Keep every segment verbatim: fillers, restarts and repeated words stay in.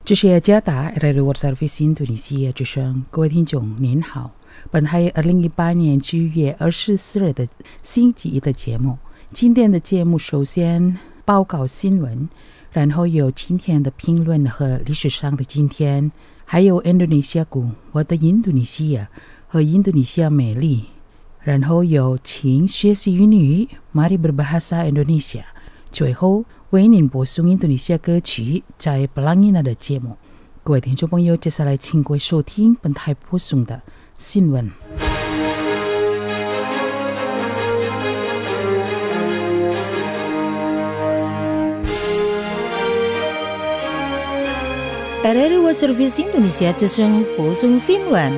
这是加达 Radio World Service 印度尼西亚之声，各位听众您好，本台二零一八年九月二十四日的星期一的节目。今天的节目首先报告新闻，然后有今天的评论和历史上的今天，还有印度尼西亚鼓，我的印度尼西亚和印度尼西亚美丽，然后有请学习英语 Mari Berbahasa Indonesia， 最后为您播送印度尼西亚歌曲在布朗伊纳的节目。各位听众朋友，接下来请各位收听本台播送的新闻。 Radio World Service Indonesia 之声播送新闻。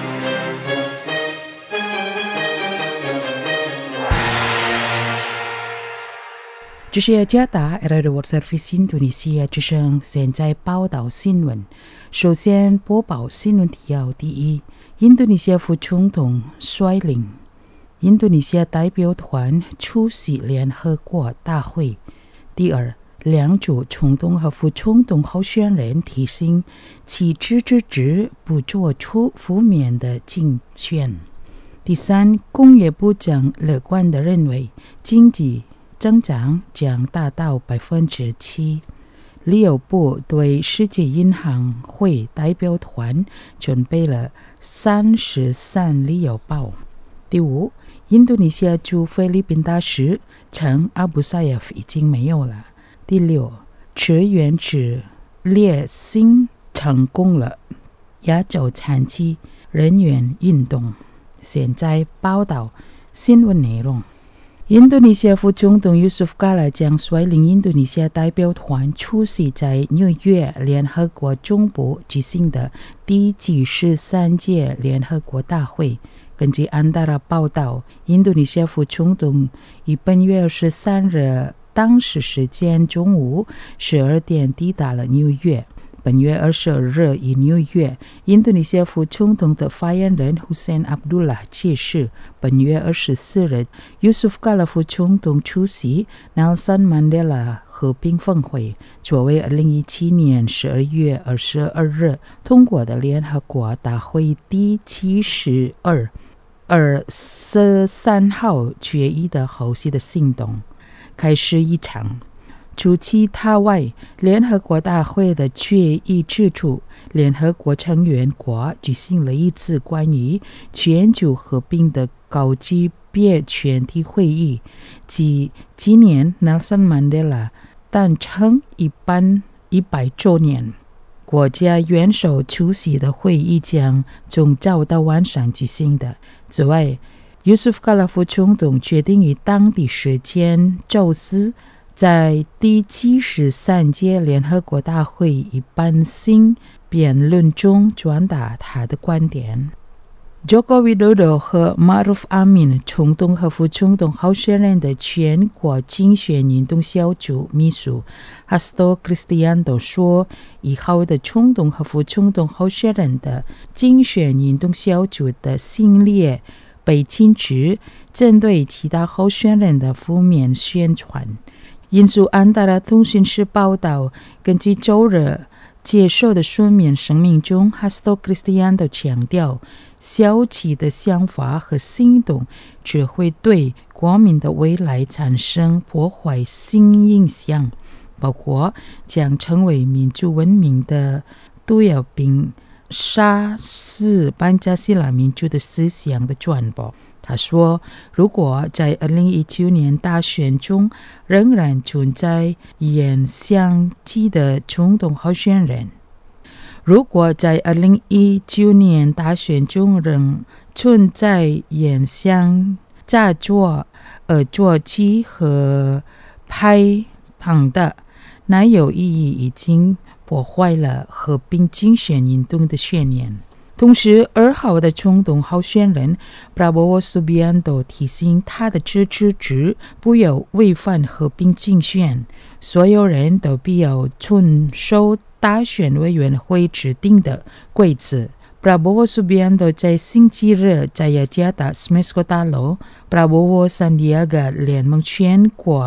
这是加达 Radio World Service 印度尼西亚之声现在报道新闻。首先播报新闻提要：第一，印度尼西亚副总统率领印度尼西亚代表团出席联合国大会；第二，两组总统和副总统候选人提醒其支持者不做出负面的竞选；第三，工业部长乐观地认为经济增长将达到百分之七。旅游部对世界银行会代表团准备了三十三旅游包。第五，印度尼西亚驻菲律宾大使称阿布萨耶夫已经没有了。第六，吃原子猎星成功了，亚洲残疾人员运动。现在报道新闻内容。印度尼西亚副总统 Yusuf Kala 将率领印度尼西亚代表团出席在纽约联合国总部举行的第七十三届联合国大会。根据安达拉报道，印度尼西亚副总统于本月二十三日当时时间中午十二点抵达了纽约。本月二十二日于纽约，印度尼西亚副总统的发言人 Hussein Abdullah 解释，本月二十四日 Yusuf Kala 副总统出席 Nelson Mandela 和平峰会，作为二零一七年十二月二十二日通过的联合国大会第七十二、二十三号决议的后续的行动开始一场。除其他外，联合国大会的决议指出，联合国成员国举行了一次关于全球和平的高级别全体会议，即纪念 Nelson Mandela 诞辰一百一百周年。国家元首出席的会议将从早到晚上举行的。此外， Yusuf Kala 副总统决定于当地时间周四在第七十三届联合国大会一般性辩论中传达他的观点。Joko Widodo 和 Maruf Amin 总统和副总统候选人的全国竞选运动小组秘书 Hasto Kristianto 说，以后的总统和副总统候选人的竞选运动小组的信列被禁止针对其他候选人的负面宣传。引述安达拉通讯社报道，根据周日接受的书面声明中， Hasto Kristianto 强调，消极的想法和行动只会对国民的未来产生破坏性影响，包括将成为民主文明的毒药，并杀死班加西拉民主的思想的传播。他说，如果在二零一九年大选中仍然存在言相机的总统候选人，如果在二零一九年大选中仍存在言相诈作、恶作剧和拍胖的，那有意义已经破坏了和平竞选运动的宣言。同时，二号的总统候选人 Prabowo Subianto 提醒他的支持者不要违反和平竞选，所有人都必要遵守大选委员会指定的规则。Prabowo Subianto 在星期日在雅加达 Smes Kota Lo Prabowo Sandiaga 联盟全国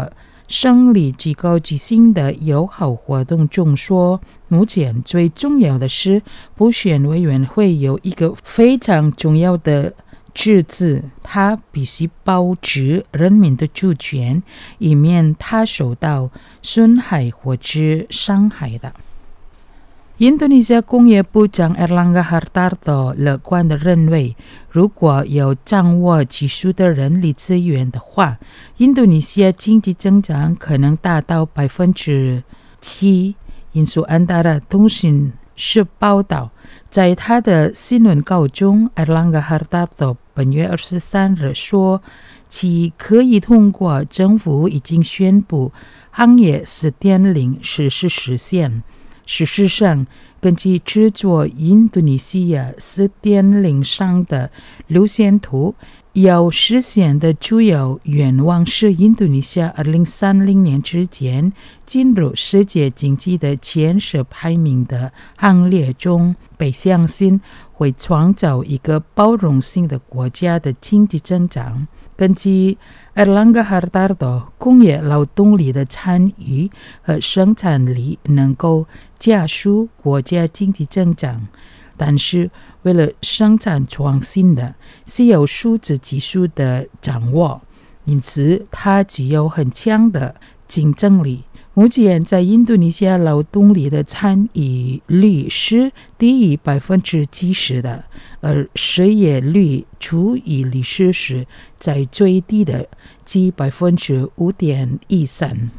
生理机构举行的友好活动中说，目前最重要的是补选委员会有一个非常重要的职责，它必须保持人民的主权，以免它受到损害或者伤害的。印度尼西亚工业部长 Erlangga Hartarto 乐观地认为，如果有掌握技术的人力资源的话，印度尼西亚经济增长可能达到百分之七。印度安达拉通讯社报道，在他的新闻稿中 ，Erlangga Hartarto 本月二十三日说，其可以通过政府已经宣布行业 四点零 实施实现。事实上，根据制作印度尼西亚 四点零 上的路线图，要实现的主要愿望是印度尼西亚二零三零年之前进入世界经济的前十排名的行列中，被相信会创造一个包容性的国家的经济增长。根据 Erlangga Hartarto， 工业劳动力的参与和生产力能够加速国家经济增长，但是为了生产创新的是有数字技术的掌握，因此它具有很强的竞争力。目前在印度尼西亚劳动力的参与率是低于百分之七十的，而失业率除以历史时在最低的即百分之五点一三。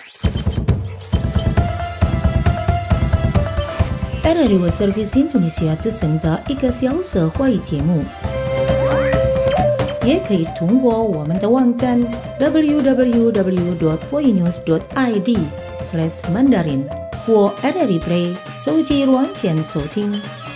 R R I Service Indonesia 之声的一个小时会议节目，也可以通过我们的网站 double-u double-u double-u dot voice news dot i d slash mandarin 或 R R I Play 手机软件收听。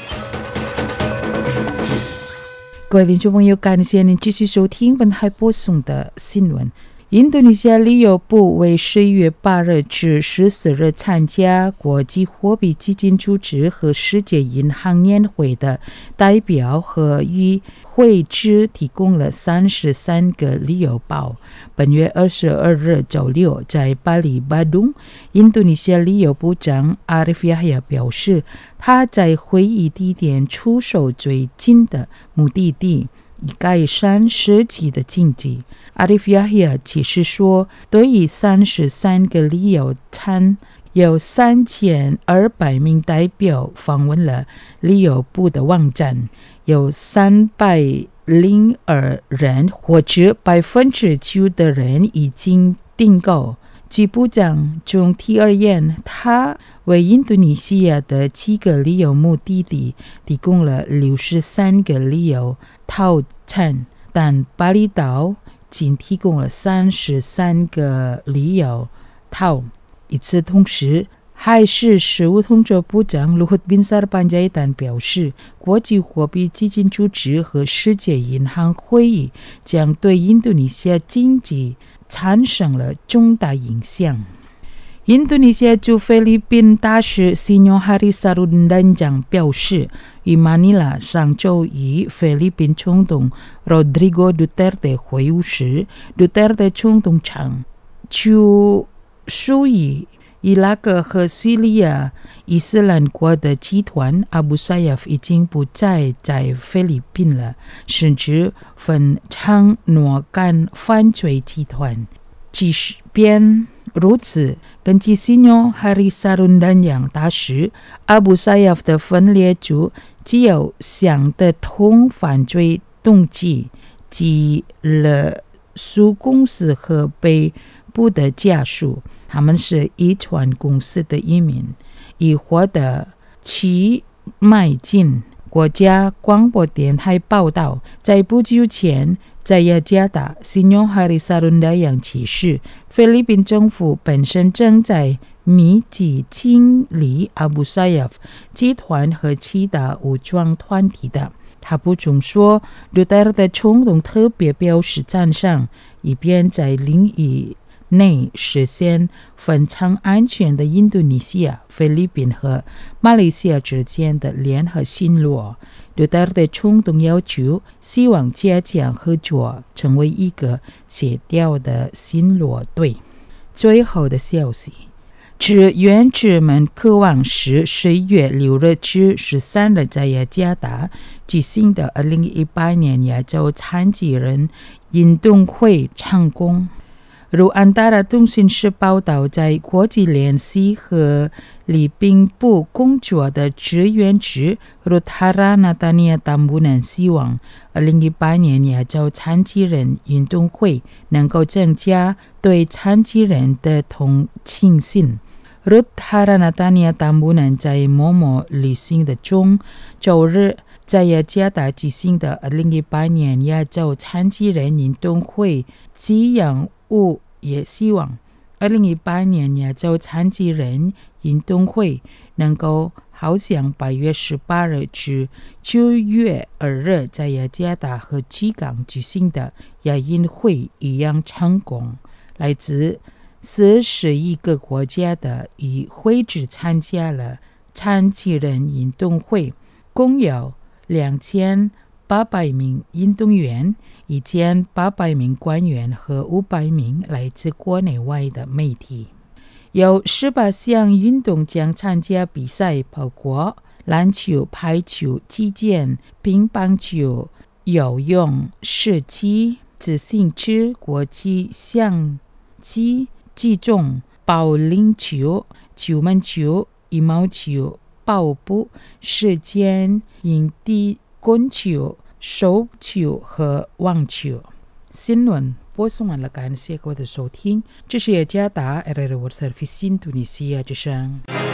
各位听众朋友，感谢您继续收听本台播送的新闻。印度尼西亚旅游部为十一月八日至十四日参加国际货币基金组织和世界银行年会的代表和与会址提供了三十三个旅游包。本月二十二日周六，在巴黎巴东，印度尼西亚旅游部长 Arif Yahya 表示，他在会议地点出手最近的目的地，以改善实际的经济。Arif Yahya 解释说，对于三十三个旅游餐，有三千二百名代表访问了旅游部的网站，有三百零二人或者百分之九的人已经订购。据部长总体而言，他为印度尼西亚的七个旅游目的地提供了六十三个旅游套餐，但巴厘岛仅提供了三十三个旅游套。与此同时，海事事务通作部长 Luhut Binsar Panjaitan 表示，国际货币基金组织和世界银行会议将对印度尼西亚经济产生了重大影响。印度尼西亚驻菲律宾大使 Senyor Hari Sarundanjang 表示，与马尼拉上周与菲律宾总统 Rodrigo Duterte 会晤时， Duterte 总统称，就属于伊拉克和叙利亚伊斯兰国的集团 Abu Sayyaf 已经不再在菲律宾了，甚至分承诺干犯罪集团。即便如此，根据 Senyor Hari Sarundanjang 大使， Abu Sayyaf 的分裂组只有相得同犯罪动机，即了苏公司和被捕的家属，他们是遗传公司的移民，以获得其迈进。国家广播电台报道，在不久前，在雅加达 Senyor Hari Sarundanjang 解释，菲律宾政府本身正在密集清理 Abu Sayyaf 集团和其他武装团体的。他补充说， Duterte 总统特别表示赞赏，以便在领域内实现非常安全的印度尼西亚、菲律宾和马来西亚之间的联合巡逻。Duterte 总统要求希望加强合作，成为一个协调的巡逻队。 最后的消息。志愿者们渴望是十一月六日至十三日在雅加达举行的二零一八年亚洲残疾人运动会成功。如安大略通讯社报道，在国际联系和礼宾部工作的志愿者如塔拉纳达尼亚tambunan布南希望二零一八年亚洲残疾人运动会能够增加对残疾人的同情心。Ruth Haranatania Tambunan 在某某旅行的中，周日在雅加达举行的二零一八年亚洲残疾人运动会寄养物也希望二零一八年亚洲残疾人运动会能够好像八月十八日至九月二日在雅加达和基港举行的亚运会一样成功。来自四十一个国家的与会者参加了残疾人运动会，共有两千八百名运动员、一千八百名官员和五百名来自国内外的媒体。有十八项运动将参加比赛，包括篮球、排球、击剑、乒乓球、游泳、射击、自行车、国际象棋、击中、保龄球、球门球、羽毛球、跑步、射箭、引地滚球、手球和网球。新闻播送完了，感谢各位的收听。这是雅加达 R R World Service Indonesia 之声。